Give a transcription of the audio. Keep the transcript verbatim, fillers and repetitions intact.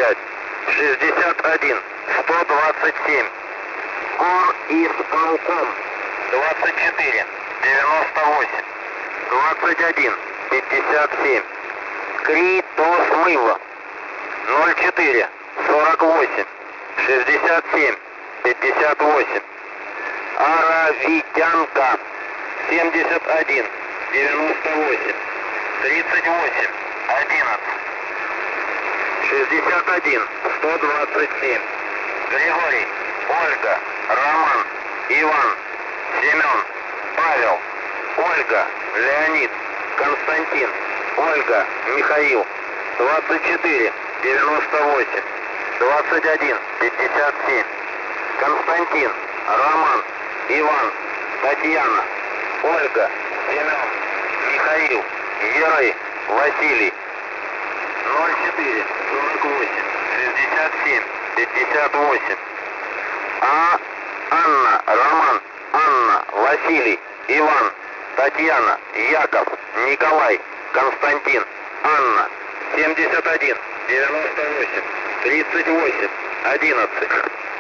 пять, шестьдесят один, сто двадцать семь. Гор исполком двадцать четыре, девяносто восемь, двадцать один, пятьдесят семь. Критосмыл ноль четыре, сорок восемь, шестьдесят семь, пятьдесят восемь. Аравитянка семьдесят один, девяносто восемь, тридцать восемь, одиннадцать. шестьдесят один, сто двадцать семь. Григорий, Ольга, Роман, Иван, Семен, Павел, Ольга, Леонид, Константин, Ольга, Михаил, двадцать четыре, девяносто восемь, двадцать один, пятьдесят семь. Константин, Роман, Иван, Татьяна, Ольга, Семен, Михаил, Герой, Василий. ноль четыре, сорок восемь, шестьдесят семь, пятьдесят восемь. А. Анна, Роман, Анна, Василий, Иван, Татьяна, Яков, Николай, Константин, Анна, семьдесят один, девяносто восемь, тридцать восемь, одиннадцать.